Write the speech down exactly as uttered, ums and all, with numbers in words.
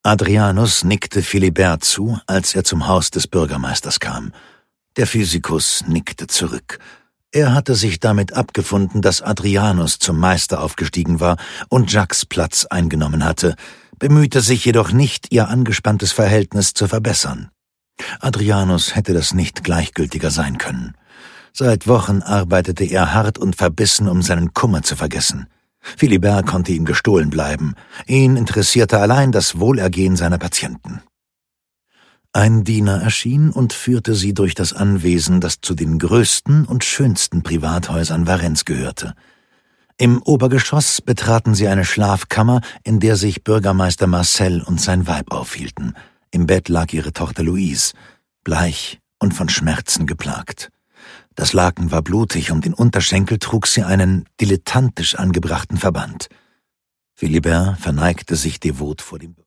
Adrianus nickte Philibert zu, als er zum Haus des Bürgermeisters kam. Der Physikus nickte zurück. Er hatte sich damit abgefunden, dass Adrianus zum Meister aufgestiegen war und Jacques Platz eingenommen hatte, bemühte sich jedoch nicht, ihr angespanntes Verhältnis zu verbessern. Adrianus hätte das nicht gleichgültiger sein können. Seit Wochen arbeitete er hart und verbissen, um seinen Kummer zu vergessen. Philibert konnte ihm gestohlen bleiben. Ihn interessierte allein das Wohlergehen seiner Patienten. Ein Diener erschien und führte sie durch das Anwesen, das zu den größten und schönsten Privathäusern Varennes gehörte. Im Obergeschoss betraten sie eine Schlafkammer, in der sich Bürgermeister Marcel und sein Weib aufhielten. Im Bett lag ihre Tochter Louise, bleich und von Schmerzen geplagt. Das Laken war blutig, um den Unterschenkel trug sie einen dilettantisch angebrachten Verband. Philibert verneigte sich devot vor dem